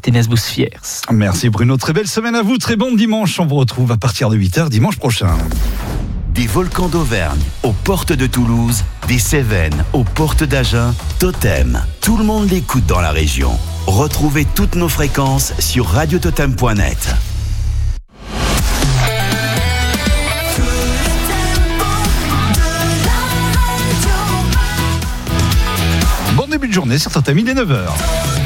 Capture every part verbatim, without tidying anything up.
Tenez-vous-fiers. Merci Bruno, très belle semaine à vous, très bon dimanche. On vous retrouve à partir de huit heures dimanche prochain. Des volcans d'Auvergne aux portes de Toulouse, des Cévennes aux portes d'Agen, Totem. Tout le monde l'écoute dans la région. Retrouvez toutes nos fréquences sur radio totem point net. Bon début de journée sur Totem, il est neuf heures.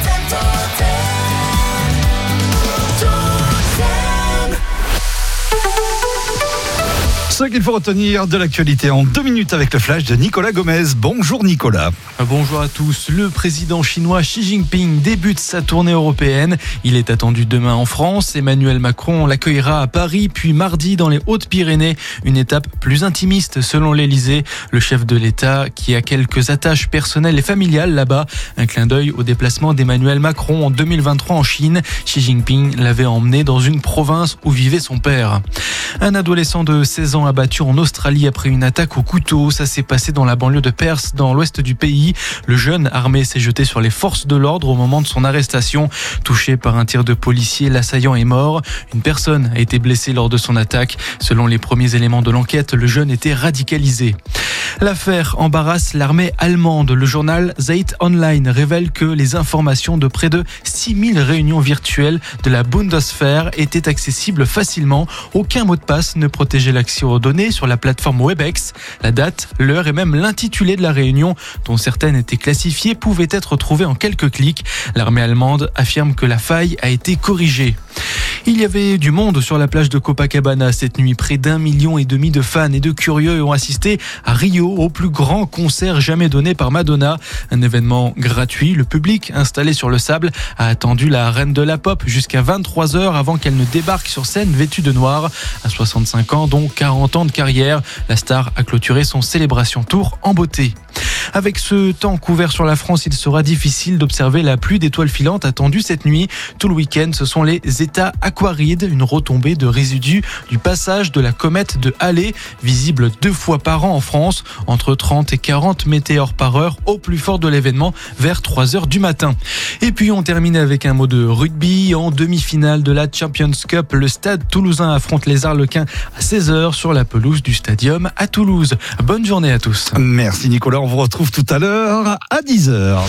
Ce qu'il faut retenir de l'actualité en deux minutes avec le flash de Nicolas Gomez. Bonjour Nicolas. Bonjour à tous. Le président chinois Xi Jinping débute sa tournée européenne. Il est attendu demain en France. Emmanuel Macron l'accueillera à Paris, puis mardi dans les Hautes-Pyrénées. Une étape plus intimiste selon l'Elysée. Le chef de l'État qui a quelques attaches personnelles et familiales là-bas. Un clin d'œil au déplacement d'Emmanuel Macron en deux mille vingt-trois en Chine. Xi Jinping l'avait emmené dans une province où vivait son père. Un adolescent de seize ans abattu en Australie après une attaque au couteau. Ça s'est passé dans la banlieue de Perth, dans l'ouest du pays. Le jeune armé s'est jeté sur les forces de l'ordre au moment de son arrestation. Touché par un tir de policier, l'assaillant est mort. Une personne a été blessée lors de son attaque. Selon les premiers éléments de l'enquête, le jeune était radicalisé. L'affaire embarrasse l'armée allemande. Le journal Zeit Online révèle que les informations de près de six mille réunions virtuelles de la Bundeswehr étaient accessibles facilement. Aucun mot de passe ne protégeait l'accès aux données sur la plateforme Webex. La date, l'heure et même l'intitulé de la réunion, dont certaines étaient classifiées, pouvaient être trouvées en quelques clics. L'armée allemande affirme que la faille a été corrigée. Il y avait du monde sur la plage de Copacabana cette nuit. Près d'un million et demi de fans et de curieux ont assisté à Rio au plus grand concert jamais donné par Madonna. Un événement gratuit. Le public installé sur le sable a attendu la reine de la pop jusqu'à vingt-trois heures avant qu'elle ne débarque sur scène vêtue de noir. À soixante-cinq ans, dont quarante ans de carrière, la star a clôturé son Célébration Tour en beauté. Avec ce temps couvert sur la France, il sera difficile d'observer la pluie d'étoiles filantes attendue cette nuit. Tout le week-end, ce sont les états aquarides, une retombée de résidus du passage de la comète de Halley, visible deux fois par an en France, entre trente et quarante météores par heure au plus fort de l'événement, vers trois heures du matin. Et puis on termine avec un mot de rugby. En demi-finale de la Champions Cup, le Stade Toulousain affronte les Arlequins à seize heures sur la pelouse du Stadium à Toulouse. Bonne journée à tous. Merci Nicolas, on vous retrouve tout à l'heure à dix heures.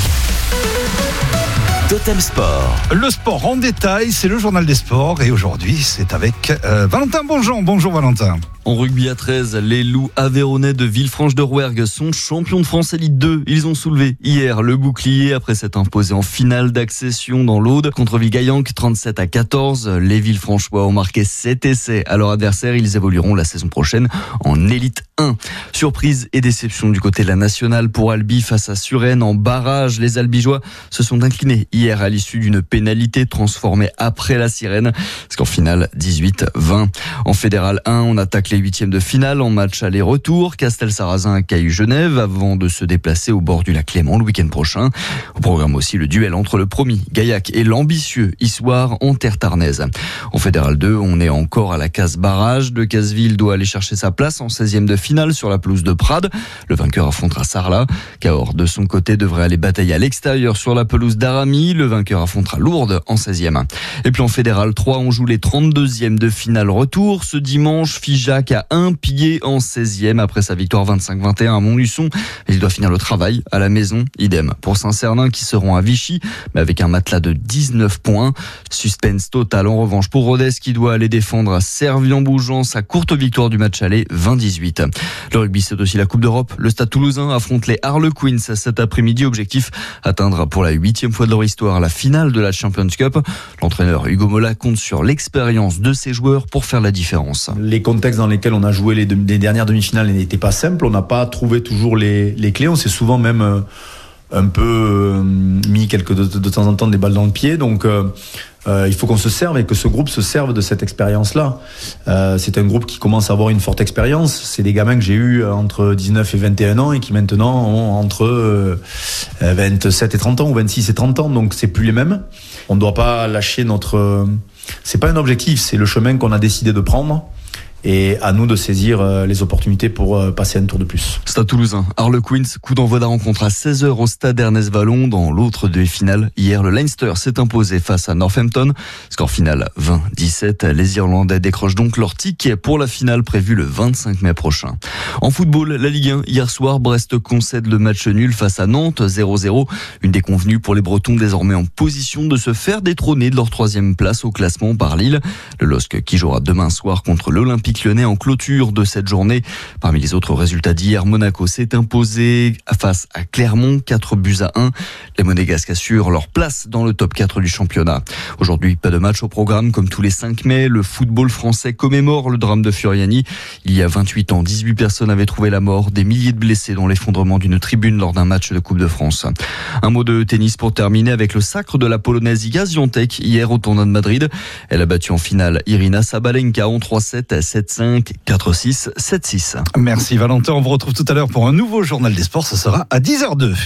Totem Sport. Le sport en détail, c'est le journal des sports et aujourd'hui c'est avec euh, Valentin Bonjean. Bonjour Valentin. En rugby à treize, les Loups aveyronnais de Villefranche-de-Rouergue sont champions de France Élite deux. Ils ont soulevé hier le bouclier après s'être imposés en finale d'accession dans l'Aude contre Vigayanque trente-sept à quatorze. Les Villefranchois ont marqué sept essais à leur adversaire. Ils évolueront la saison prochaine en Élite un. Surprise et déception du côté de la nationale pour Albi face à Suresnes en barrage. Les Albigeois se sont inclinés hier à l'issue d'une pénalité transformée après la sirène. Score final dix-huit vingt. En Fédéral un, on attaque les huitièmes de finale en match aller-retour. Castel-Sarrazin accueille Genève avant de se déplacer au bord du lac Léman le week-end prochain. Au programme aussi le duel entre le promis Gaillac et l'ambitieux Issoire en terre tarnaise. En Fédéral deux, on est encore à la case barrage. De Casseville doit aller chercher sa place en seizième de finale sur la pelouse de Prades. Le vainqueur affrontera Sarlat. Cahors, de son côté, devrait aller batailler à l'extérieur sur la pelouse d'Aramy. Le vainqueur affrontera Lourdes en seizième. Et puis en Fédéral trois, on joue les trente-deuxièmes de finale retour. Ce dimanche, Figeac a un pied en seizième après sa victoire vingt-cinq vingt et un à Montluçon. Il doit finir le travail à la maison. Idem pour Saint-Cernin qui seront à Vichy, mais avec un matelas de dix-neuf points. Suspense total en revanche pour Rodez qui doit aller défendre à Servien-Bougeant sa courte victoire du match aller vingt dix-huit. Le rugby, c'est aussi la Coupe d'Europe. Le Stade Toulousain affronte les Harlequins cet après-midi. Objectif, atteindre pour la huitième fois de leur histoire la finale de la Champions Cup. L'entraîneur Hugo Mola compte sur l'expérience de ses joueurs pour faire la différence. Les contextes dans lesquels on a joué les, de, les dernières demi-finales n'étaient pas simples. On n'a pas trouvé toujours les, les clés. On s'est souvent même euh, un peu euh, mis quelques, de, de temps en temps des balles dans le pied. Donc euh, euh, il faut qu'on se serve et que ce groupe se serve de cette expérience-là. Euh, c'est un groupe qui commence à avoir une forte expérience. C'est des gamins que j'ai eus entre dix-neuf et vingt et un ans et qui maintenant ont entre euh, vingt-sept et trente ans ou vingt-six et trente ans. Donc c'est plus les mêmes. On ne doit pas lâcher notre... Euh, c'est pas un objectif, c'est le chemin qu'on a décidé de prendre. et à nous de saisir les opportunités pour passer un tour de plus. Stade Toulousain, Harlequins, coup d'envoi de la rencontre à seize heures au stade Ernest Vallon. Dans l'autre demi-finale, hier, le Leinster s'est imposé face à Northampton. Score final vingt à dix-sept. Les Irlandais décrochent donc leur ticket pour la finale prévue le vingt-cinq mai prochain. En football, la Ligue un, hier soir, Brest concède le match nul face à Nantes, zéro zéro. Une déconvenue pour les Bretons, désormais en position de se faire détrôner de leur troisième place au classement par Lille. Le L O S C qui jouera demain soir contre l'Olympique Lyonnais en clôture de cette journée. Parmi les autres résultats d'hier, Monaco s'est imposé face à Clermont, quatre buts à un. Les Monégasques assurent leur place dans le top quatre du championnat. Aujourd'hui, pas de match au programme comme tous les cinq mai. Le football français commémore le drame de Furiani. Il y a vingt-huit ans, dix-huit personnes avaient trouvé la mort, des milliers de blessés dans l'effondrement d'une tribune lors d'un match de Coupe de France. Un mot de tennis pour terminer avec le sacre de la Polonaise Iga Świątek hier au tournoi de Madrid. Elle a battu en finale Irina Sabalenka en trois sept, sept cinq, quatre six, sept six. Merci Valentin, on vous retrouve tout à l'heure pour un nouveau journal des sports, ce sera à dix heures deux.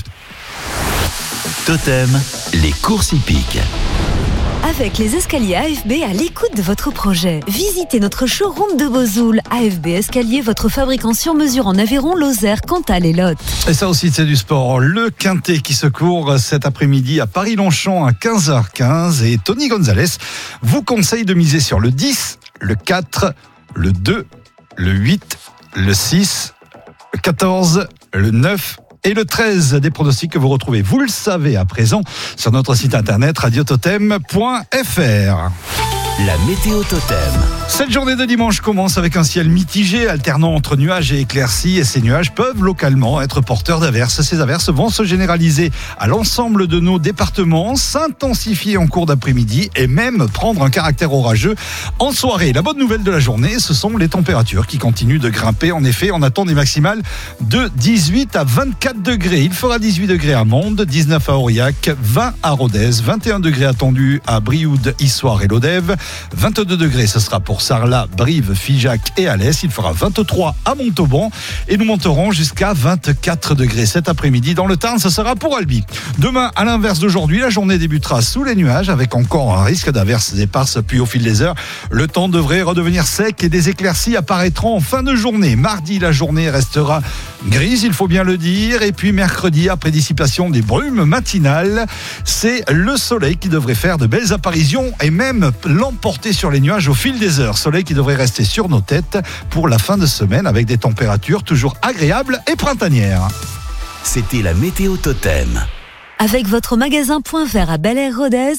Totem, les courses hippiques. Avec les escaliers A F B à l'écoute de votre projet. Visitez notre showroom de Vesoul. A F B Escalier, votre fabricant sur mesure en Aveyron, Lozère, Cantal et Lot. Et ça aussi, c'est du sport. Le Quintet qui se court cet après-midi à Paris-Longchamp à quinze heures quinze. Et Tony Gonzalez vous conseille de miser sur le dix, le quatre, le deux, le huit, le six, le quatorze, le neuf et le treize. Des pronostics que vous retrouvez, vous le savez à présent, sur notre site internet radio totem point f r. La météo Totem. Cette journée de dimanche commence avec un ciel mitigé, alternant entre nuages et éclaircies. Et ces nuages peuvent localement être porteurs d'averses. Ces averses vont se généraliser à l'ensemble de nos départements, s'intensifier en cours d'après-midi et même prendre un caractère orageux en soirée. La bonne nouvelle de la journée, ce sont les températures qui continuent de grimper. En effet, on attend des maximales de dix-huit à vingt-quatre degrés. Il fera dix-huit degrés à Mende, dix-neuf à Aurillac, vingt à Rodez, vingt et un degrés attendus à Brioude, Issoire et Lodève. vingt-deux degrés, ce sera pour Sarlat, Brive, Figeac et Alès. Il fera vingt-trois à Montauban et nous monterons jusqu'à vingt-quatre degrés cet après-midi. Dans le Tarn, ce sera pour Albi. Demain, à l'inverse d'aujourd'hui, la journée débutera sous les nuages avec encore un risque d'averses éparses. Puis au fil des heures, le temps devrait redevenir sec et des éclaircies apparaîtront en fin de journée. Mardi, la journée restera grise, il faut bien le dire. Et puis mercredi, après dissipation des brumes matinales, c'est le soleil qui devrait faire de belles apparitions et même l'emporter sur les nuages au fil des heures. Soleil qui devrait rester sur nos têtes pour la fin de semaine avec des températures toujours agréables et printanières. C'était la météo Totem. Avec votre magasin Point Vert à Bel-Air Rodez,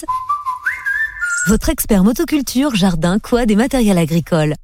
votre expert motoculture, jardin, quad et matériel agricole.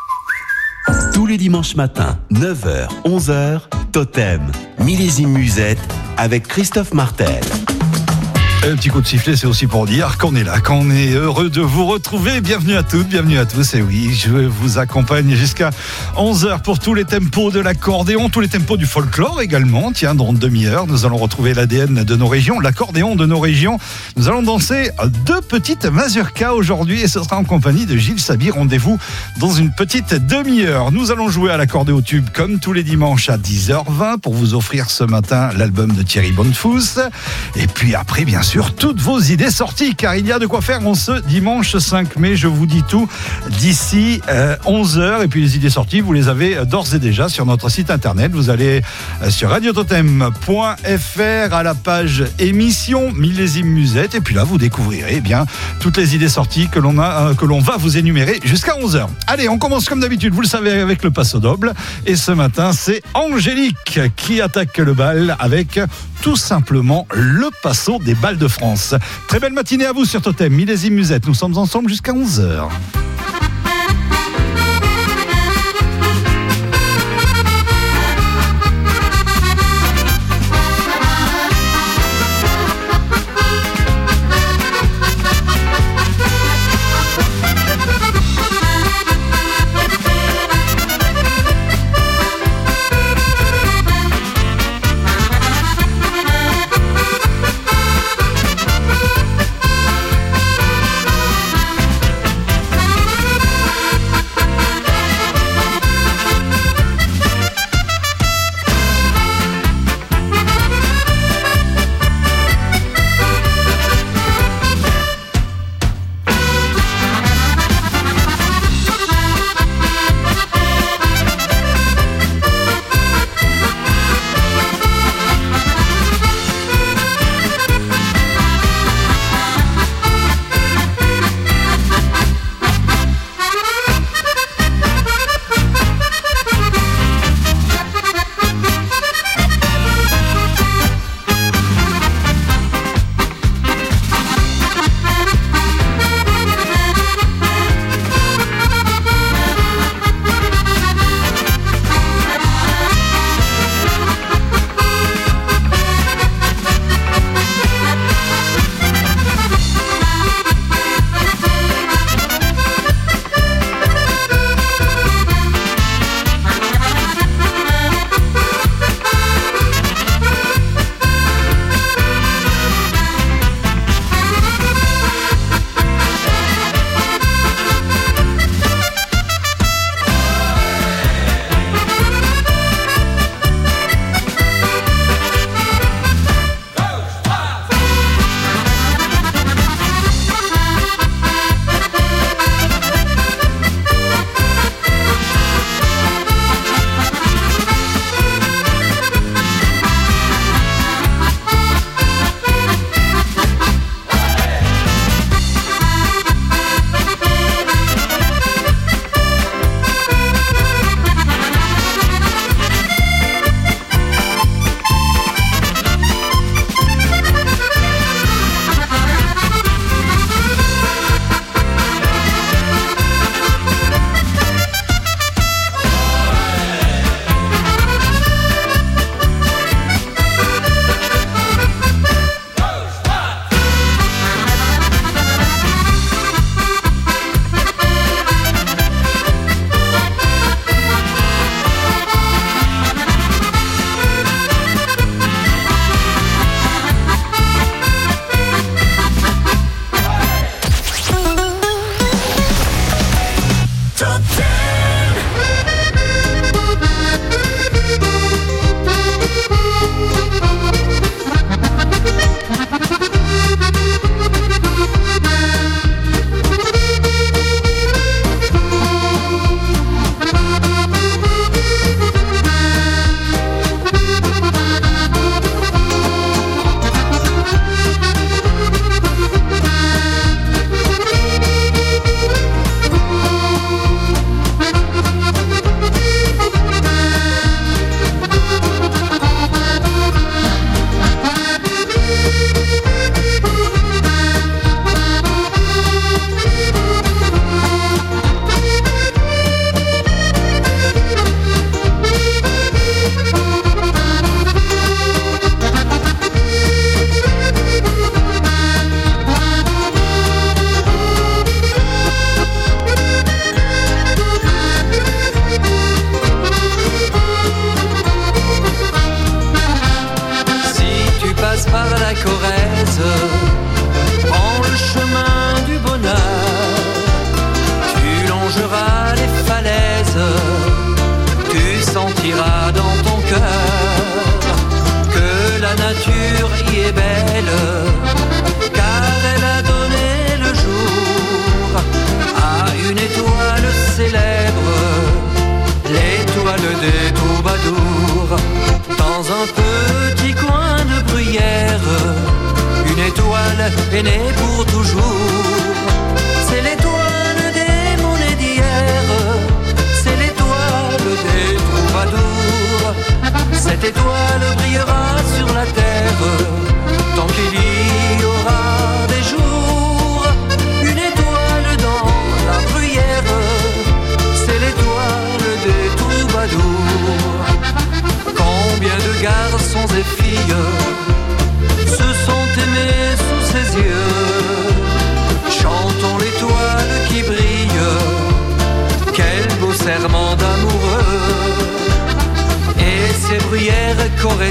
Tous les dimanches matins, neuf heures, onze heures, Totem, millésime musette avec Christophe Martel. Un petit coup de sifflet, c'est aussi pour dire qu'on est là, qu'on est heureux de vous retrouver. Bienvenue à toutes, bienvenue à tous. Et oui, je vous accompagne jusqu'à onze heures pour tous les tempos de l'accordéon, tous les tempos du folklore également. Tiens, dans une demi-heure, nous allons retrouver l'A D N de nos régions, l'accordéon de nos régions. Nous allons danser deux petites mazurkas aujourd'hui et ce sera en compagnie de Gilles Sabi. Rendez-vous dans une petite demi-heure. Nous allons jouer à l'accordéon tube comme tous les dimanches à dix heures vingt pour vous offrir ce matin l'album de Thierry Bonnefous. Et puis après, bien sûr, sur toutes vos idées sorties, car il y a de quoi faire en ce dimanche cinq mai. Je vous dis tout d'ici euh, onze heures. Et puis les idées sorties, vous les avez d'ores et déjà sur notre site internet. Vous allez euh, sur radio totem point f r à la page émission millésime musette. Et puis là, vous découvrirez eh bien toutes les idées sorties que l'on a, euh, que l'on va vous énumérer jusqu'à onze heures. Allez, on commence comme d'habitude, vous le savez, avec le passo doble. Et ce matin, c'est Angélique qui attaque le bal avec tout simplement le passo des balles de France. Très belle matinée à vous sur Totem, millésime musette. Nous sommes ensemble jusqu'à onze heures.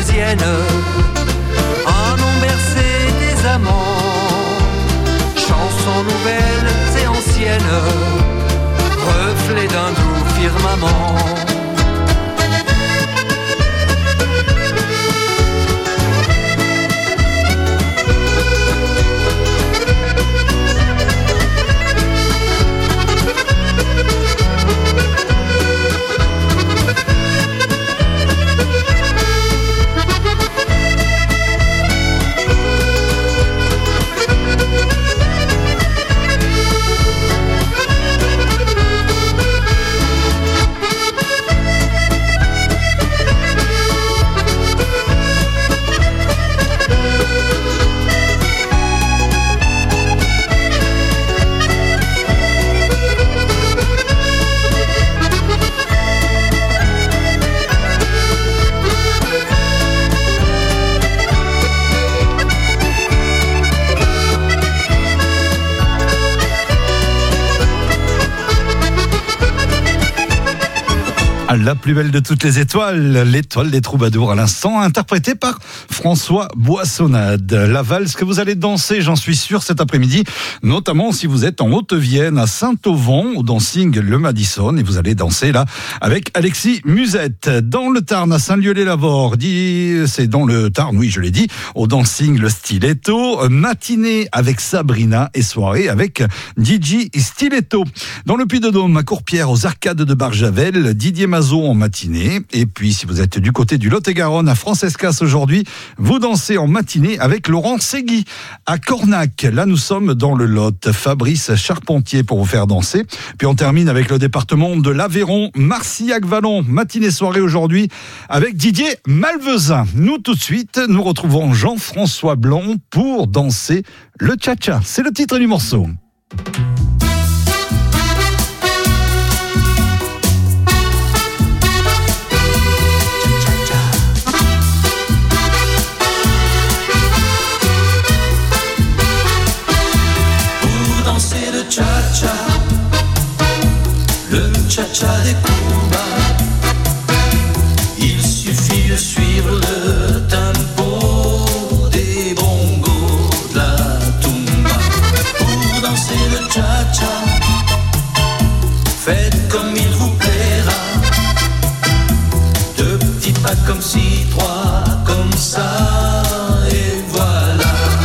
parisienne en ont bercé des amants. Chansons nouvelles et anciennes, reflet d'un doux firmament. La plus belle de toutes les étoiles, l'étoile des troubadours à l'instant, interprétée par François Boissonnade. La valse que vous allez danser, j'en suis sûr, cet après-midi, notamment si vous êtes en Haute-Vienne, à Saint-Auvent, au dancing Le Madison, et vous allez danser là avec Alexis Musette. Dans le Tarn, à Saint-Lieu-les-Lavores, c'est dans le Tarn, oui, je l'ai dit, au dancing Le Stiletto, matinée avec Sabrina et soirée avec D J Stiletto. Dans le Puy-de-Dôme, à Courpierre, aux arcades de Barjavel, Didier Mazot en matinée. Et puis, si vous êtes du côté du Lot-et-Garonne, à Francescas aujourd'hui, vous dansez en matinée avec Laurent Segui. À Cornac, là, nous sommes dans le Lot. Fabrice Charpentier pour vous faire danser. Puis on termine avec le département de l'Aveyron, Marcillac-Vallon. Matinée-soirée aujourd'hui avec Didier Malvezin. Nous, tout de suite, nous retrouvons Jean-François Blanc pour danser le cha-cha. C'est le titre du morceau. Cha-cha, le cha-cha des Cuba. Il suffit de suivre le tempo des bongos, de la tumba. Pour danser le cha-cha, faites comme il vous plaira. Deux petits pas comme ci, trois comme ça, et voilà.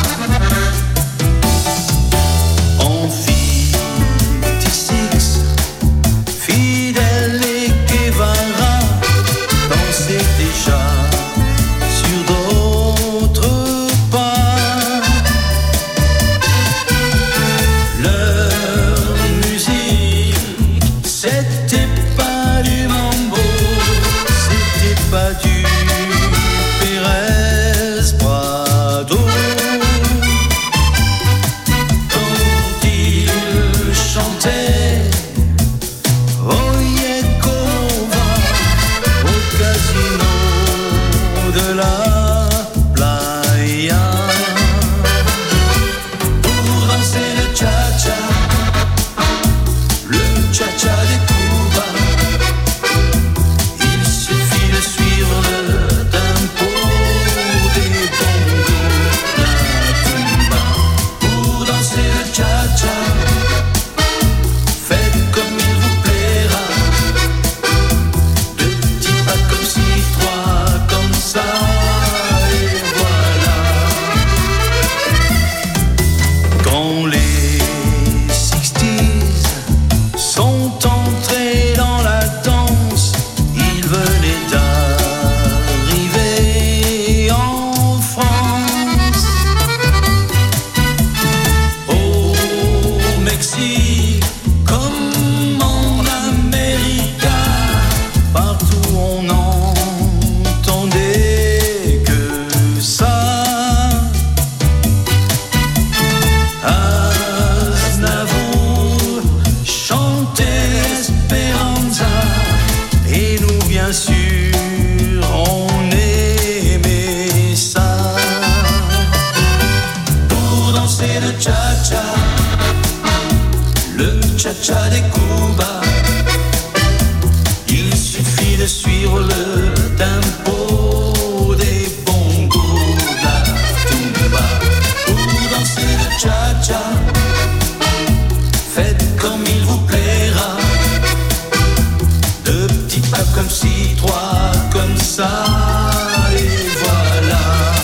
cha-cha des Cuba. Il suffit de suivre le tempo des ça, et voilà.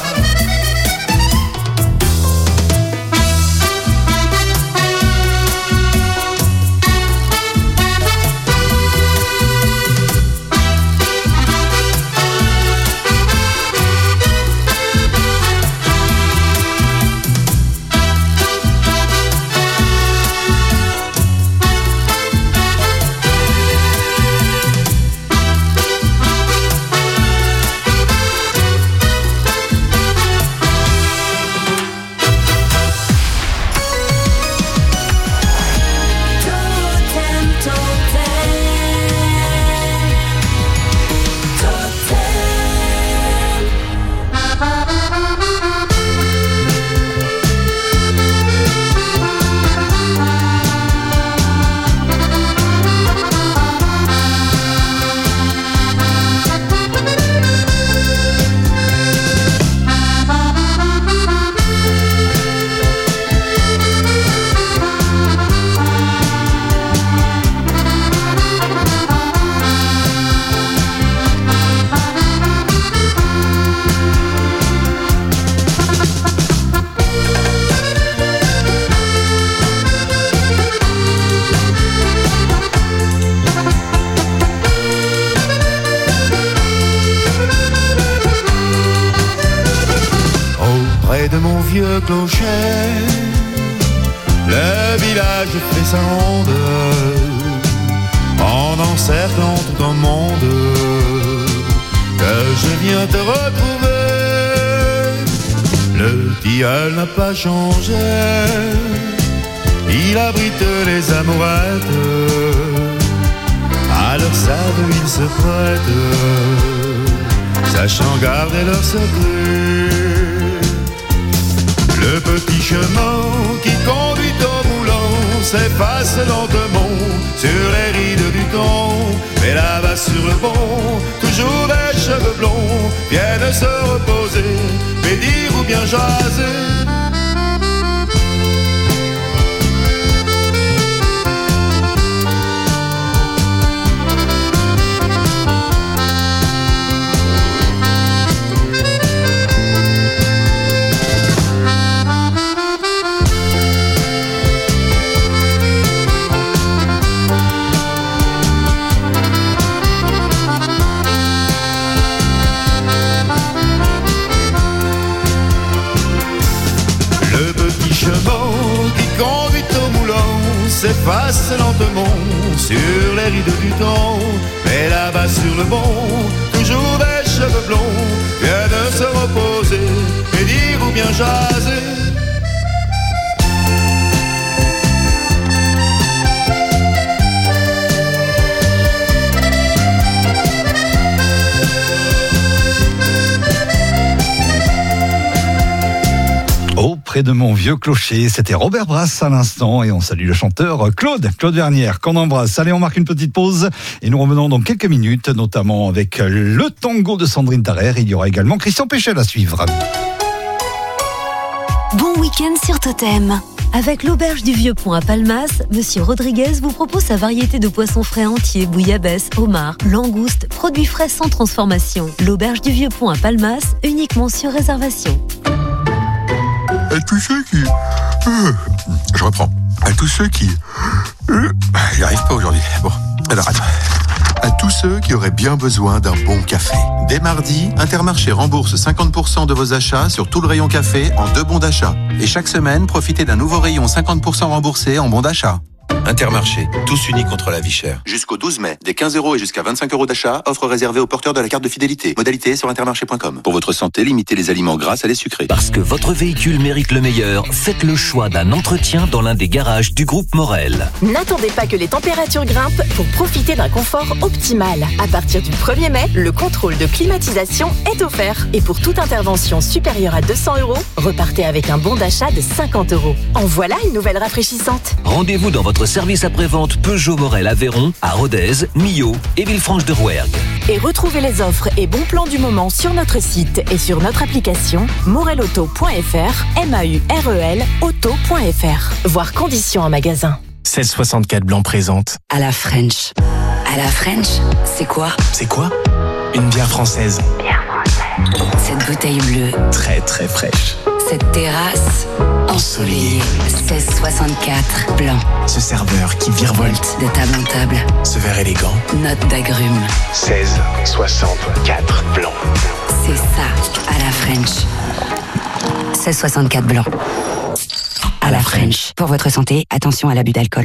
De mon vieux clocher, le village fait sa ronde en encerclant tout un monde que je viens te retrouver. Le tilleul n'a pas changé, il abrite les amourettes, à leur sable il se prête, sachant garder leur secret. Le petit chemin qui conduit au moulin s'efface lentement sur les rides du temps. Mais là-bas sur le pont, toujours des cheveux blonds viennent se reposer, médire ou bien jaser. S'efface lentement sur les rides du temps. Mais là-bas sur le pont, toujours des cheveux blonds viennent se reposer, et dire ou bien jaser. Près de mon vieux clocher, c'était Robert Brass à l'instant et on salue le chanteur Claude, Claude Vernière, qu'on embrasse. Allez, on marque une petite pause et nous revenons dans quelques minutes, notamment avec le tango de Sandrine Tarrer. Il y aura également Christian Péchel à suivre. Bon week-end sur Totem. Avec l'auberge du Vieux-Pont à Palmas, Monsieur Rodriguez vous propose sa variété de poissons frais entiers, bouillabaisse, homard, langoustes, produits frais sans transformation. L'auberge du Vieux-Pont à Palmas, uniquement sur réservation. À tous ceux qui... Euh, je reprends. À tous ceux qui... Euh, j'y arrive pas aujourd'hui. Bon, alors attends. À tous ceux qui auraient bien besoin d'un bon café. Dès mardi, Intermarché rembourse cinquante pour cent de vos achats sur tout le rayon café en deux bons d'achat. Et chaque semaine, profitez d'un nouveau rayon cinquante pour cent remboursé en bons d'achat. Intermarché, tous unis contre la vie chère. Jusqu'au douze mai, des quinze euros et jusqu'à vingt-cinq euros d'achat, offre réservée aux porteurs de la carte de fidélité. Modalité sur intermarché point com. Pour votre santé, limitez les aliments gras à les sucrés. Parce que votre véhicule mérite le meilleur, faites le choix d'un entretien dans l'un des garages du groupe Morel. N'attendez pas que les températures grimpent pour profiter d'un confort optimal. À partir du premier mai, le contrôle de climatisation est offert. Et pour toute intervention supérieure à deux cents euros, repartez avec un bon d'achat de cinquante euros. En voilà une nouvelle rafraîchissante. Rendez-vous dans votre service après-vente Peugeot Morel Aveyron, à Rodez, Millau et Villefranche-de-Rouergue. Et retrouvez les offres et bons plans du moment sur notre site et sur notre application morelauto point f r, M A U R E L auto point f r. Voir conditions en magasin. seize soixante-quatre Blanc présente. À la French. À la French, c'est quoi? C'est quoi? Une bière française. Bière française. Cette bouteille bleue. Très très fraîche. Cette terrasse ensoleillée. seize soixante-quatre blanc. Ce serveur qui virevolte de table en table. Ce verre élégant. Note d'agrumes. seize soixante-quatre blanc. C'est ça, à la French. seize soixante-quatre blanc. À la French. Pour votre santé, attention à l'abus d'alcool.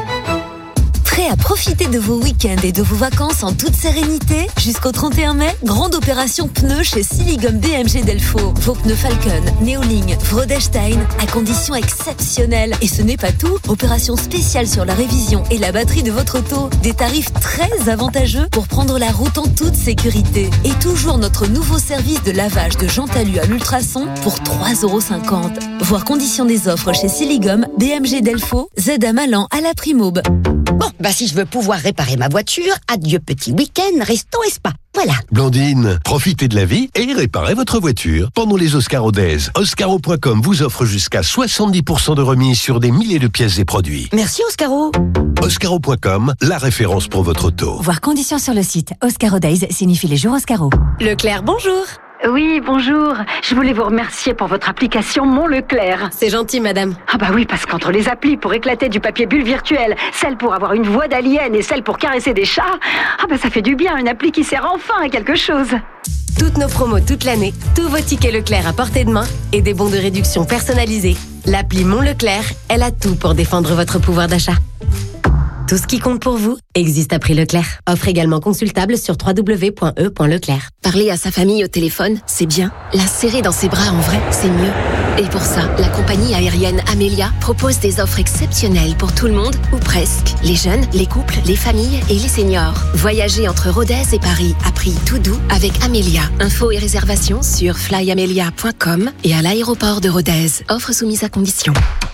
Prêt à profiter de vos week-ends et de vos vacances en toute sérénité? Jusqu'au trente et un mai, grande opération pneus chez Siligum B M G Delfaux. Vos pneus Falcon, Neoling, Vrodestein à conditions exceptionnelles. Et ce n'est pas tout, opération spéciale sur la révision et la batterie de votre auto. Des tarifs très avantageux pour prendre la route en toute sécurité. Et toujours notre nouveau service de lavage de jantes alu à l'ultrason pour trois euros cinquante. Voir conditions des offres chez Siligum B M G Delfaux, Z à Malan à la Primaube. Bon, bah si je veux pouvoir réparer ma voiture, adieu petit week-end, resto et spa. Voilà. Blandine, profitez de la vie et réparez votre voiture. Pendant les Oscars Rodez, Oscaro point com vous offre jusqu'à soixante-dix pour cent de remise sur des milliers de pièces et produits. Merci Oscaro. Oscaro point com, la référence pour votre auto. Voir conditions sur le site. Oscaro Days signifie les jours Oscaro. Leclerc, bonjour. Oui, bonjour. Je voulais vous remercier pour votre application Mon Leclerc. C'est gentil, madame. Ah bah oui, parce qu'entre les applis pour éclater du papier bulle virtuel, celle pour avoir une voix d'alien et celle pour caresser des chats, ah bah ça fait du bien, une appli qui sert enfin à quelque chose. Toutes nos promos toute l'année, tous vos tickets Leclerc à portée de main et des bons de réduction personnalisés. L'appli Mon Leclerc, elle a tout pour défendre votre pouvoir d'achat. Tout ce qui compte pour vous existe à prix Leclerc. Offre également consultable sur w w w point e point leclerc. Parler à sa famille au téléphone, c'est bien. La serrer dans ses bras en vrai, c'est mieux. Et pour ça, la compagnie aérienne Amelia propose des offres exceptionnelles pour tout le monde, ou presque. Les jeunes, les couples, les familles et les seniors. Voyager entre Rodez et Paris à prix tout doux avec Amelia. Infos et réservations sur fly amelia point com et à l'aéroport de Rodez. Offre soumise à condition.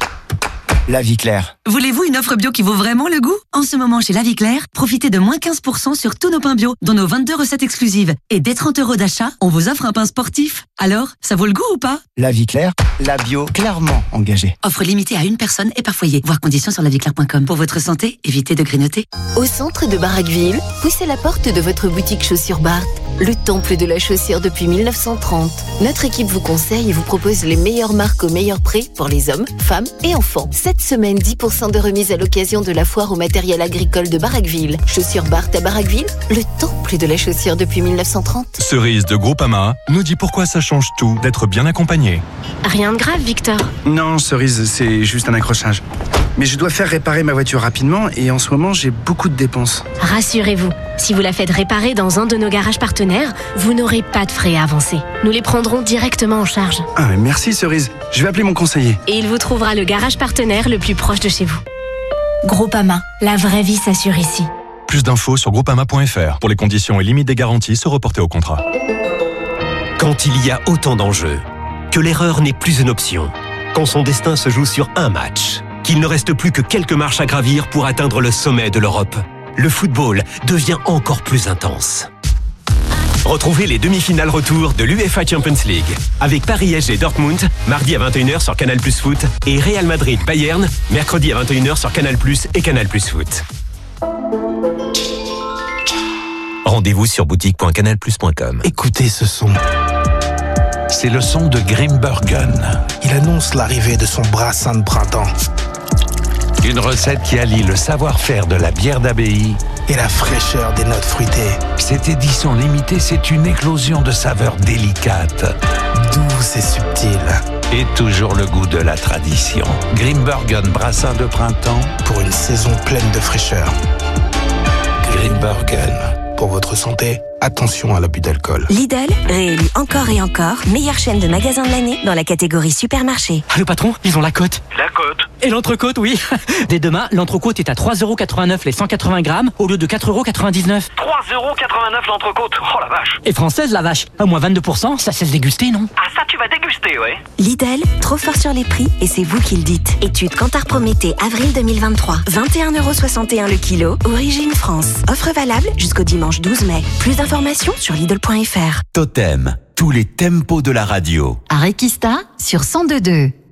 La Vie Claire. Voulez-vous une offre bio qui vaut vraiment le goût? En ce moment, chez La Vie Claire, profitez de moins quinze pour cent sur tous nos pains bio, dont nos vingt-deux recettes exclusives. Et dès trente euros d'achat, on vous offre un pain sportif. Alors, ça vaut le goût ou pas? La Vie Claire, la bio clairement engagée. Offre limitée à une personne et par foyer. Voir conditions sur la vie claire point com. Pour votre santé, évitez de grignoter. Au centre de Barraqueville, poussez la porte de votre boutique Chaussures Bart, le temple de la chaussure depuis mille neuf cent trente. Notre équipe vous conseille et vous propose les meilleures marques au meilleur prix pour les hommes, femmes et enfants. Cette semaine, dix pour cent de remise à l'occasion de la foire au matériel agricole de Barraqueville. Chaussures Bart à Barraqueville, le temple de la chaussure depuis mille neuf cent trente. Cerise de Groupama nous dit pourquoi ça change tout d'être bien accompagné. Rien de grave, Victor. Non, Cerise, c'est juste un accrochage. Mais je dois faire réparer ma voiture rapidement et en ce moment, j'ai beaucoup de dépenses. Rassurez-vous, si vous la faites réparer dans un de nos garages partenaires, vous n'aurez pas de frais à avancer. Nous les prendrons directement en charge. Ah, mais merci Cerise. Je vais appeler mon conseiller. Et il vous trouvera le garage partenaire le plus proche de chez vous. Groupama, la vraie vie s'assure ici. Plus d'infos sur groupama point f r. Pour les conditions et limites des garanties, se reporter au contrat. Quand il y a autant d'enjeux, que l'erreur n'est plus une option, quand son destin se joue sur un match, qu'il ne reste plus que quelques marches à gravir pour atteindre le sommet de l'Europe, le football devient encore plus intense. Retrouvez les demi-finales retour de l'UEFA Champions League avec Paris S G Dortmund, mardi à vingt et une heures sur Canal Plus Foot et Real Madrid Bayern, mercredi à vingt et une heures sur Canal Plus et Canal Plus Foot. Rendez-vous sur boutique point canal plus point com. Écoutez ce son. C'est le son de Grimbergen. Il annonce l'arrivée de son brassin de printemps. Une recette qui allie le savoir-faire de la bière d'abbaye et la fraîcheur des notes fruitées. Cette édition limitée, c'est une éclosion de saveurs délicates, douces et subtiles. Et toujours le goût de la tradition. Grimbergen brassin de printemps pour une saison pleine de fraîcheur. Grimbergen. Pour votre santé, attention à l'abus d'alcool. Lidl, réélu encore et encore, meilleure chaîne de magasins de l'année dans la catégorie supermarché. Ah, le patron, ils ont la cote. La cote. Et l'entrecôte, oui. Dès demain, l'entrecôte est à trois euros quatre-vingt-neuf les cent quatre-vingts grammes au lieu de quatre euros quatre-vingt-dix-neuf. trois euros quatre-vingt-neuf l'entrecôte. Oh la vache. Et française, la vache. À moins vingt-deux pour cent, ça cesse déguster, non? Ah, ça, tu vas déguster, ouais. Lidl, trop fort sur les prix et c'est vous qui le dites. Étude Kantar Prométhée, avril deux mille vingt-trois. vingt et un euros soixante et un le kilo, origine France. Offre valable jusqu'au dimanche douze mai. Plus d'informations sur Lidl point f r. Totem, tous les tempos de la radio. À Requista, sur cent deux virgule deux.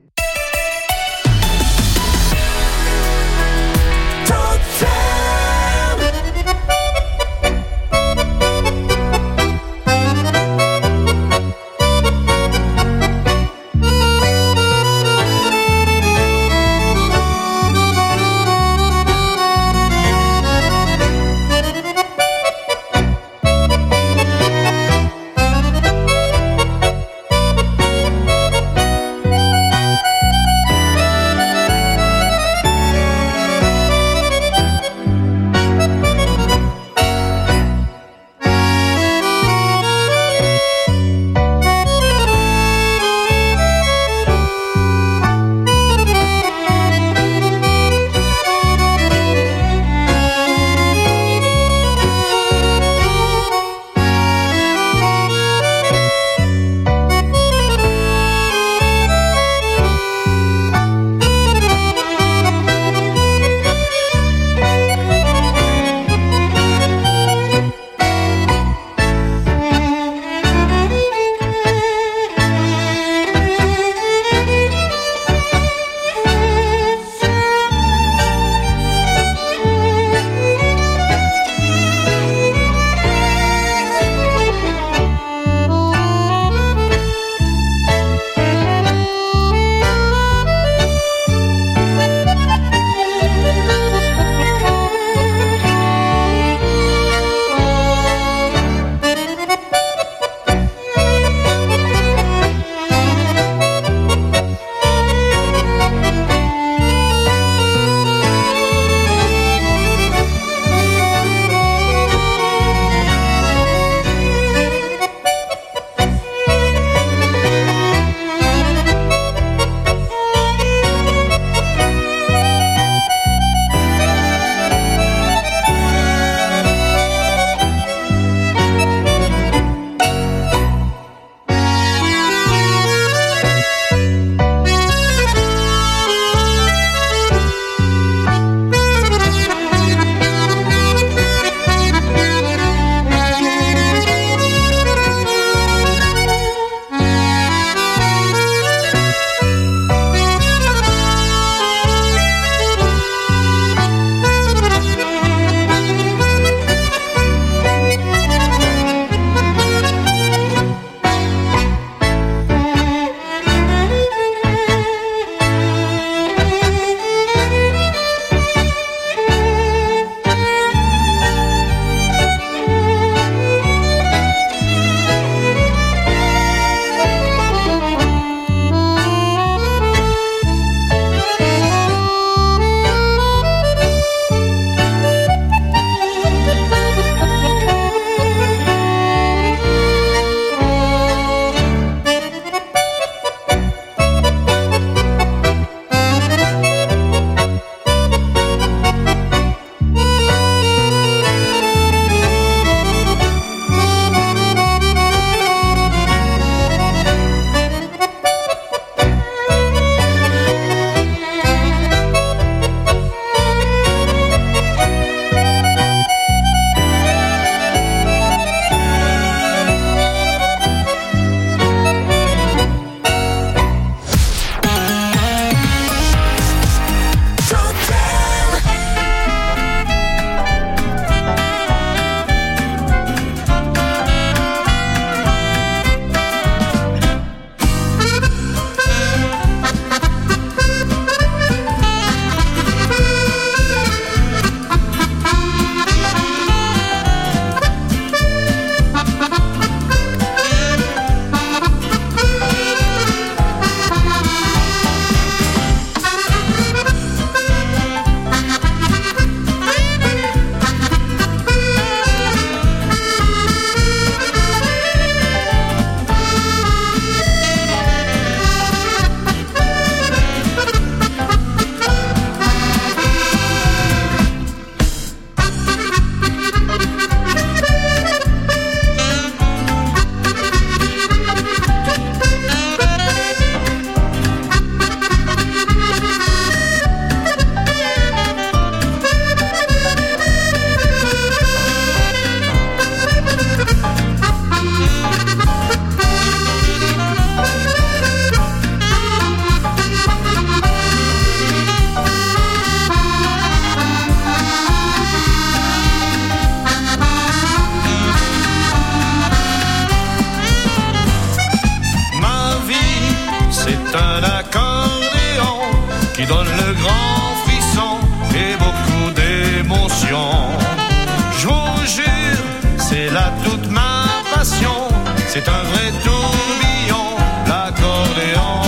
c'est un vrai tourbillon, l'accordéon.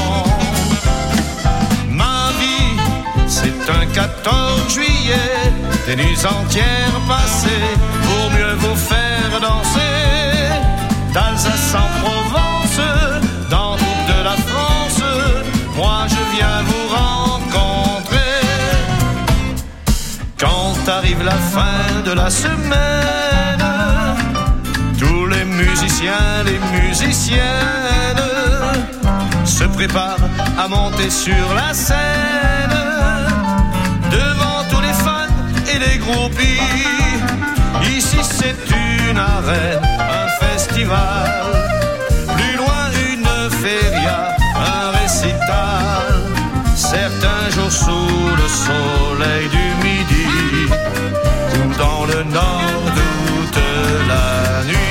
Ma vie, c'est un quatorze juillet, des nuits entières passées pour mieux vous faire danser. D'Alsace en Provence, dans toute la France, moi je viens vous rencontrer. Quand arrive la fin de la semaine, tous les musiciens, les musiciennes se préparent à monter sur la scène. Devant tous les fans et les groupies, ici c'est une arène, un festival. Plus loin une feria, un récital. Certains jours sous le soleil du midi, ou dans le nord toute la nuit.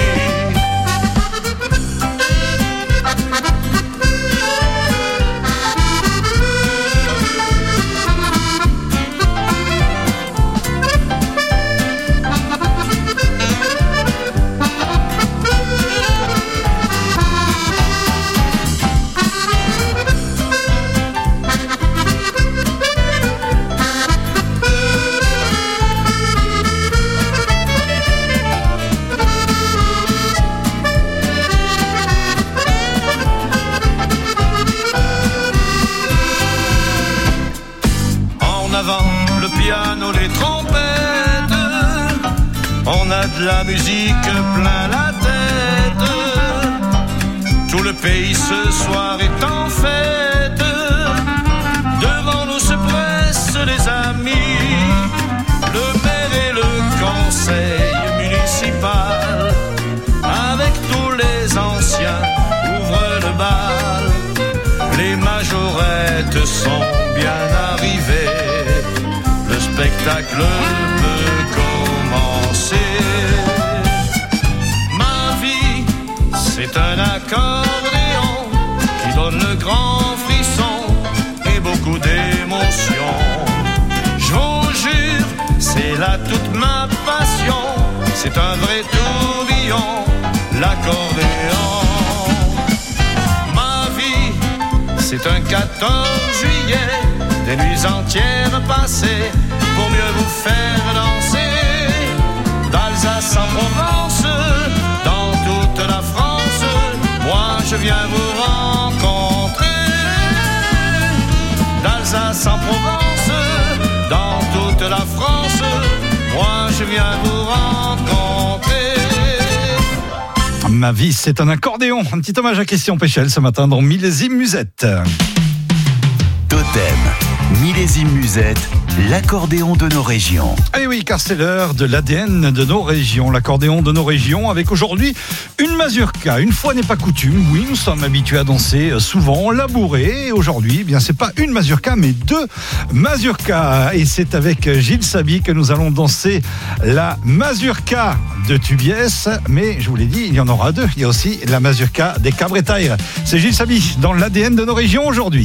Les trompettes, on a de la musique plein la tête. Tout le pays ce soir est en fête. Devant nous se pressent les amis, le maire et le conseil municipal. Avec tous les anciens ouvrent le bal. Les majorettes sont bien arrivées, le spectacle peut commencer. Ma vie, c'est un accordéon qui donne le grand frisson et beaucoup d'émotion. Je vous jure, c'est là toute ma passion. C'est un vrai tourbillon, l'accordéon. Ma vie, c'est un quatorze juillet, des nuits entières passées pour mieux vous faire danser. D'Alsace en Provence, dans toute la France, moi je viens vous rencontrer. D'Alsace en Provence, dans toute la France, moi je viens vous rencontrer. Ma vie, c'est un accordéon. Un petit hommage à Christian Péchel ce matin dans Millésime Musette. Totem, Millésime Musette, l'accordéon de nos régions. Eh oui, car c'est l'heure de l'A D N de nos régions, l'accordéon de nos régions, avec aujourd'hui une mazurka. Une fois n'est pas coutume, oui, nous sommes habitués à danser souvent labouré. Et aujourd'hui, eh bien, c'est pas une mazurka, mais deux mazurkas. Et c'est avec Gilles Saby que nous allons danser la mazurka de Tubiès. Mais je vous l'ai dit, il y en aura deux. Il y a aussi la mazurka des Cabretaires. C'est Gilles Saby dans l'A D N de nos régions aujourd'hui.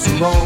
souvent.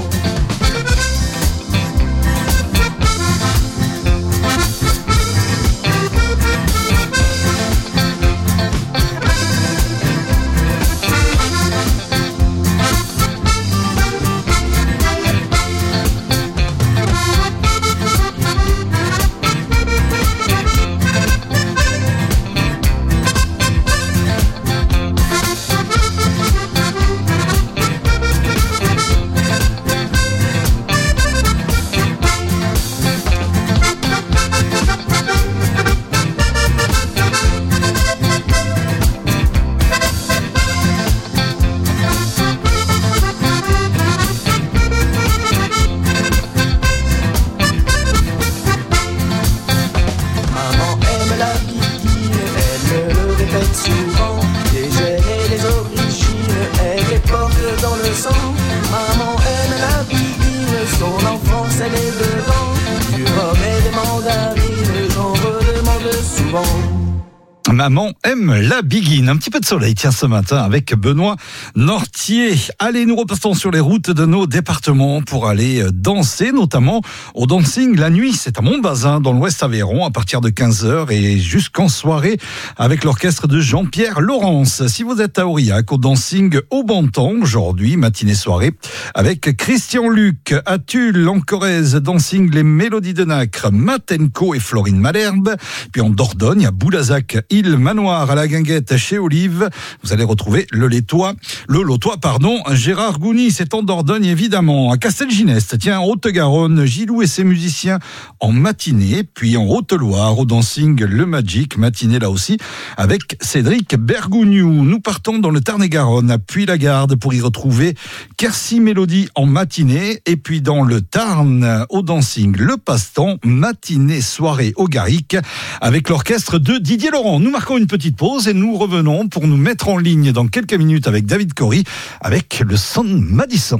Maman aime la biguine. Un petit peu de soleil, tiens, ce matin avec Benoît Nortier. Allez, nous repassons sur les routes de nos départements pour aller danser, notamment au dancing la nuit. C'est à Montbazin, dans l'Ouest Aveyron, à partir de quinze heures et jusqu'en soirée avec l'orchestre de Jean-Pierre Laurence. Si vous êtes à Aurillac, au dancing au Bantan, aujourd'hui, matinée-soirée, avec Christian Luc. À Tulle, en Corrèze, dancing les Mélodies de Nacre, Matenco et Florine Malherbe. Puis en Dordogne, à Boulazac, île Manoir, à la Guinguette, chez Olive, vous allez retrouver le Létois, le Lotois, pardon, Gérard Gouny, c'est en Dordogne évidemment. À Castelginest, tiens, en Haute-Garonne, Gilou et ses musiciens en matinée, puis en Haute-Loire, au dancing Le Magic, matinée là aussi, avec Cédric Bergougnou. Nous partons dans le Tarn-et-Garonne, à Puy-la-Garde, pour y retrouver Quercy Mélodie en matinée, et puis dans le Tarn, au dancing Le Passe-Temps, matinée, soirée au Garric, avec l'orchestre de Didier Laurent. Nous marquons une petite pause et nous revenons pour nous mettre en ligne dans quelques minutes avec David Cory, avec le son Madison.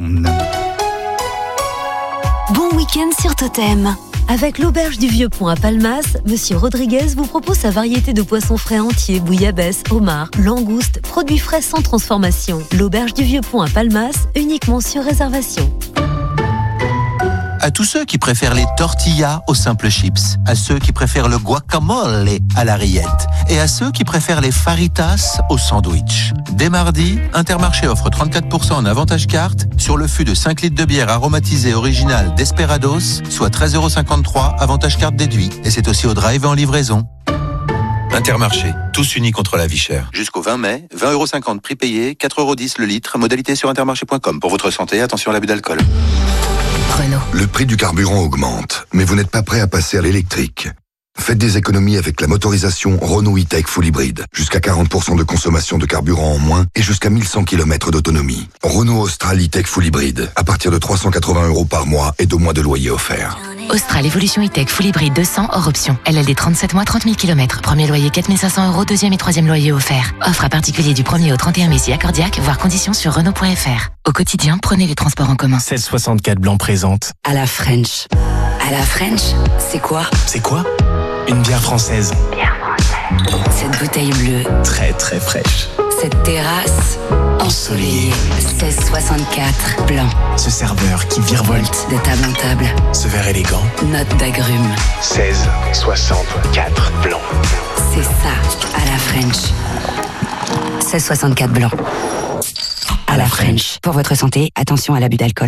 Bon week-end sur Totem. Avec l'Auberge du Vieux-Pont à Palmas, Monsieur Rodriguez vous propose sa variété de poissons frais entiers, bouillabaisse, homard, langoustes, produits frais sans transformation. L'Auberge du Vieux-Pont à Palmas, uniquement sur réservation. À tous ceux qui préfèrent les tortillas aux simples chips, à ceux qui préfèrent le guacamole à la rillette et à ceux qui préfèrent les faritas au sandwich. Dès mardi, Intermarché offre trente-quatre pour cent en avantage carte sur le fût de cinq litres de bière aromatisée originale Desperados, soit treize euros cinquante-trois, avantage carte déduit. Et c'est aussi au drive et en livraison. Intermarché, tous unis contre la vie chère. Jusqu'au vingt mai, vingt euros cinquante prix payé, quatre euros dix le litre, modalité sur intermarché point com. Pour votre santé, attention à l'abus d'alcool. Renault. Le prix du carburant augmente, mais vous n'êtes pas prêt à passer à l'électrique. Faites des économies avec la motorisation Renault E-Tech Full Hybrid. Jusqu'à quarante pour cent de consommation de carburant en moins et jusqu'à mille cent kilomètres d'autonomie. Renault Austral E-Tech Full Hybrid. À partir de trois cent quatre-vingts euros par mois et deux mois de loyer offert. Austral Evolution E-Tech Full Hybrid deux cents hors option. L L D trente-sept mois, trente mille kilomètres. Premier loyer quatre mille cinq cents euros, deuxième et troisième loyer offert. Offre à particulier du premier au trente et un mai si accordiaque, voire conditions sur Renault point F R. Au quotidien, prenez les transports en commun. seize soixante-quatre Blanc présente. À la French. À la French, c'est quoi? C'est quoi? Une bière française. Bière française. Cette bouteille bleue. Très très fraîche. Cette terrasse ensoleillée. seize soixante-quatre Blanc. Ce serveur qui virevolte de table en table. Ce verre élégant. Note d'agrumes. seize soixante-quatre Blanc. C'est ça, à la French. seize soixante-quatre Blanc. À la French. Pour votre santé, attention à l'abus d'alcool.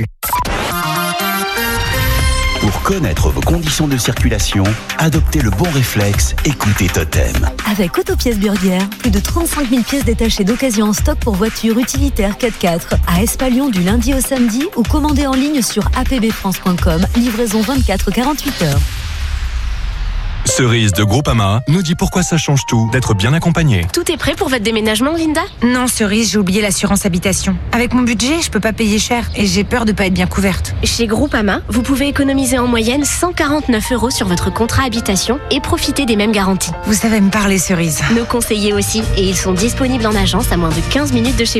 Pour connaître vos conditions de circulation, adoptez le bon réflexe, écoutez Totem. Avec Autopièces Burguière, plus de trente-cinq mille pièces détachées d'occasion en stock pour voitures utilitaires quatre-quatre. À Espalion du lundi au samedi ou commandez en ligne sur a p b france point com. Livraison vingt-quatre à quarante-huit heures. Cerise de Groupama nous dit pourquoi ça change tout d'être bien accompagné. Tout est prêt pour votre déménagement, Linda? Non, Cerise, j'ai oublié l'assurance habitation. Avec mon budget, je peux pas payer cher et j'ai peur de pas être bien couverte. Chez Groupama, vous pouvez économiser en moyenne cent quarante-neuf euros sur votre contrat habitation et profiter des mêmes garanties. Vous savez me parler, Cerise. Nos conseillers aussi, et ils sont disponibles en agence à moins de quinze minutes de chez vous.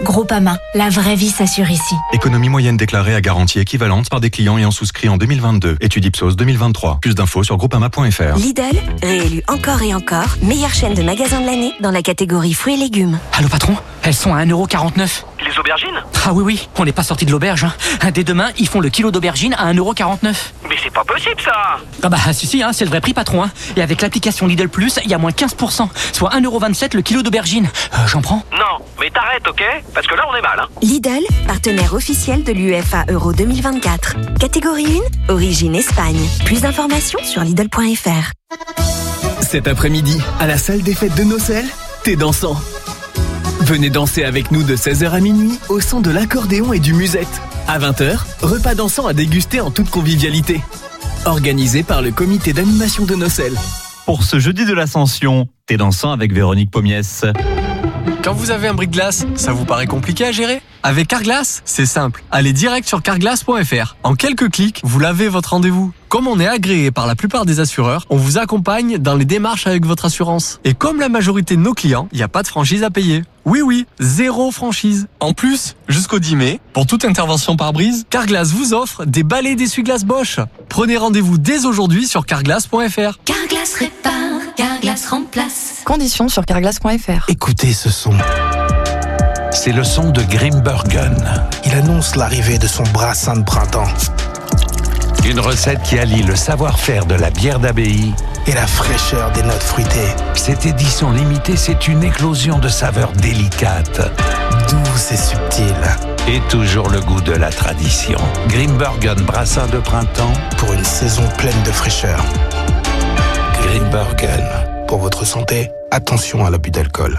Groupama, la vraie vie s'assure ici. Économie moyenne déclarée à garantie équivalente par des clients ayant souscrit en deux mille vingt-deux. Étude Ipsos deux mille vingt-trois. Plus d'infos sur groupama point f r. Lidl, réélu encore et encore, meilleure chaîne de magasins de l'année dans la catégorie fruits et légumes. Allô patron, elles sont à un euro quarante-neuf. Les aubergines? Ah oui oui, on n'est pas sorti de l'auberge. Hein. Dès demain, ils font le kilo d'aubergines à un euro quarante-neuf. Mais c'est pas possible ça! Ah bah si si, hein, c'est le vrai prix patron. Hein. Et avec l'application Lidl Plus, il y a moins quinze pour cent, soit un euro vingt-sept le kilo d'aubergines. Euh, j'en prends? Non, mais t'arrêtes, ok? Parce que là on est mal. Hein. Lidl, partenaire officiel de l'UEFA Euro deux mille vingt-quatre. Catégorie un, origine Espagne. Plus d'informations sur Lidl point f r. Cet après-midi, à la salle des fêtes de Nocelles, t'es dansant. Venez danser avec nous de seize heures à minuit au son de l'accordéon et du musette. À vingt heures, repas dansant à déguster en toute convivialité. Organisé par le comité d'animation de Nocelles. Pour ce jeudi de l'Ascension, t'es dansant avec Véronique Pommiès. Quand vous avez un bris-de-glace, ça vous paraît compliqué à gérer? Avec Carglass, c'est simple. Allez direct sur carglass point f r. En quelques clics, vous lavez votre rendez-vous. Comme on est agréé par la plupart des assureurs, on vous accompagne dans les démarches avec votre assurance. Et comme la majorité de nos clients, il n'y a pas de franchise à payer. Oui, oui, zéro franchise. En plus, jusqu'au dix mai, pour toute intervention par brise, Carglass vous offre des balais d'essuie-glace Bosch. Prenez rendez-vous dès aujourd'hui sur carglass point f r. Carglass répare, Carglass remplace. Conditions sur carglass point f r. Écoutez ce son. C'est le son de Grimbergen. Il annonce l'arrivée de son brassin de printemps. Une recette qui allie le savoir-faire de la bière d'abbaye et la fraîcheur des notes fruitées. Cette édition limitée, c'est une éclosion de saveurs délicates, douces et subtiles. Et toujours le goût de la tradition. Grimbergen brassin de printemps pour une saison pleine de fraîcheur. Grimbergen. Pour votre santé, attention à l'abus d'alcool.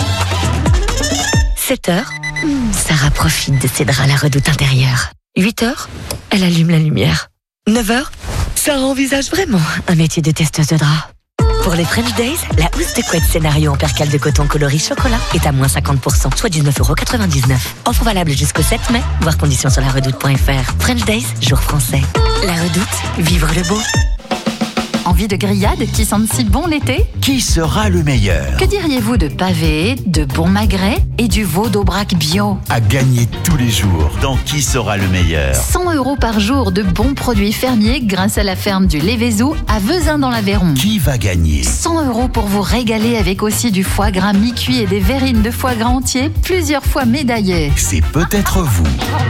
sept heures, Sarah profite de ses draps à la redoute intérieure. huit heures, elle allume la lumière. neuf heures, Sarah envisage vraiment un métier de testeuse de draps. Pour les French Days, la housse de couette scénario en percale de coton coloris chocolat est à moins cinquante pour cent, soit dix-neuf euros quatre-vingt-dix-neuf. Offre valable jusqu'au sept mai, voir conditions sur la redoute point f r. French Days, jour français. La redoute, vivre le beau. Envie de grillades qui sentent si bon l'été? Qui sera le meilleur? Que diriez-vous de pavés, de bon magret et du veau d'Aubrac bio? À gagner tous les jours dans Qui sera le meilleur? cent euros par jour de bons produits fermiers grâce à la ferme du Lévézou à Vezin dans l'Aveyron. Qui va gagner? cent euros pour vous régaler avec aussi du foie gras mi-cuit et des verrines de foie gras entier plusieurs fois médaillées. C'est peut-être vous.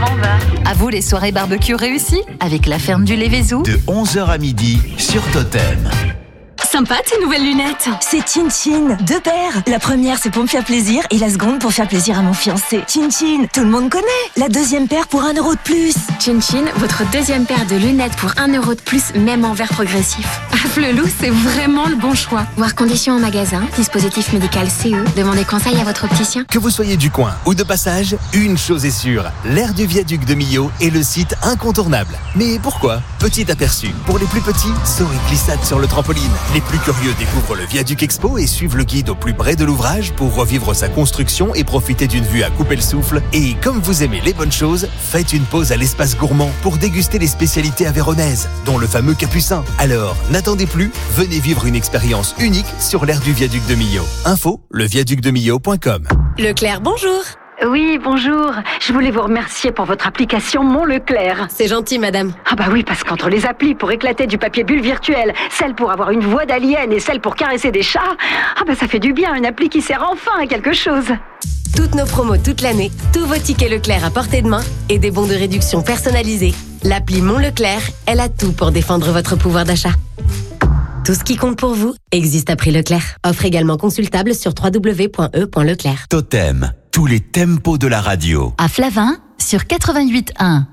À vous les soirées barbecue réussies avec la ferme du Lévézou. De onze heures à midi sur Totem. Sympa tes nouvelles lunettes. C'est Chin Chin, deux paires. La première c'est pour me faire plaisir et la seconde pour faire plaisir à mon fiancé. Chin Chin, tout le monde connaît. La deuxième paire pour un euro de plus. Chin Chin, votre deuxième paire de lunettes pour un euro de plus, même en verre progressif. Ah, Flelou, c'est vraiment le bon choix. Voir conditions en magasin, dispositif médical C E. Demandez conseil à votre opticien. Que vous soyez du coin ou de passage, une chose est sûre, l'aire du viaduc de Millau est le site incontournable. Mais pourquoi? Petit aperçu. Pour les plus petits, saut et glissade sur le trampoline. Les plus curieux découvrent le Viaduc Expo et suivent le guide au plus près de l'ouvrage pour revivre sa construction et profiter d'une vue à couper le souffle. Et comme vous aimez les bonnes choses, faites une pause à l'espace gourmand pour déguster les spécialités aveyronaises, dont le fameux capucin. Alors, n'attendez plus, venez vivre une expérience unique sur l'aire du Viaduc de Millau. Info, le viaduc de millau point com. Leclerc, bonjour. Oui, bonjour. Je voulais vous remercier pour votre application Mon Leclerc. C'est gentil, madame. Ah bah oui, parce qu'entre les applis pour éclater du papier bulle virtuel, celle pour avoir une voix d'alien et celle pour caresser des chats, ah bah ça fait du bien, une appli qui sert enfin à quelque chose. Toutes nos promos toute l'année, tous vos tickets Leclerc à portée de main et des bons de réduction personnalisés. L'appli Mon Leclerc, elle a tout pour défendre votre pouvoir d'achat. Tout ce qui compte pour vous existe à prix Leclerc. Offre également consultable sur w w w point e point leclerc. Totem, tous les tempos de la radio. À Flavin, sur quatre-vingt-huit point un.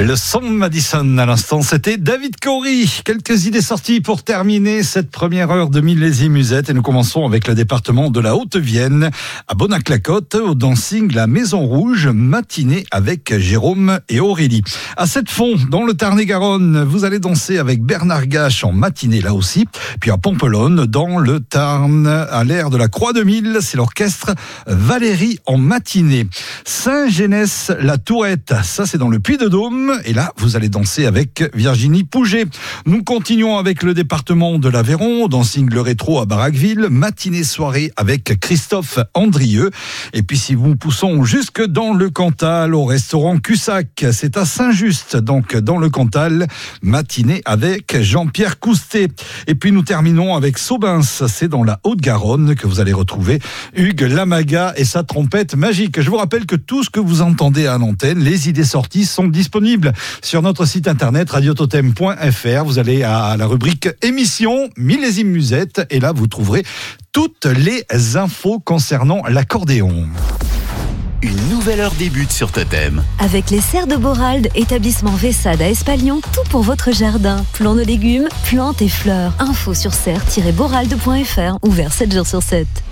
Le son Madison à l'instant, c'était David Cory. Quelques idées sorties pour terminer cette première heure de Millésime Musette. Et nous commençons avec le département de la Haute-Vienne. À Bonac-la-Côte, au dancing La Maison Rouge, matinée avec Jérôme et Aurélie. À Sept-Fonds, dans le Tarn-et-Garonne, vous allez danser avec Bernard Gache en matinée là aussi. Puis à Pampelonne, dans le Tarn, à l'air de la Croix de Mille, c'est l'orchestre Valérie en matinée. Saint-Genès-la-Tourette, ça c'est dans le Puy-de-Dôme. Et là, vous allez danser avec Virginie Pouget. Nous continuons avec le département de l'Aveyron, dancing le rétro à Baraqueville, matinée-soirée avec Christophe Andrieux. Et puis si nous poussons jusque dans le Cantal, au restaurant Cussac, c'est à Saint-Just, donc dans le Cantal, matinée avec Jean-Pierre Coustet. Et puis nous terminons avec Saubins, c'est dans la Haute-Garonne que vous allez retrouver Hugues Lamaga et sa trompette magique. Je vous rappelle que tout ce que vous entendez à l'antenne, les idées sorties sont disponibles sur notre site internet radio totem point f r. Vous allez à la rubrique émission Millésime Musette et là vous trouverez toutes les infos concernant l'accordéon. Une nouvelle heure débute sur Totem. Avec les serres de Boralde, établissement Vessade à Espalion, tout pour votre jardin. Plants de légumes, plantes et fleurs. Info sur serre tiret boralde point f r, ouvert sept jours sur sept.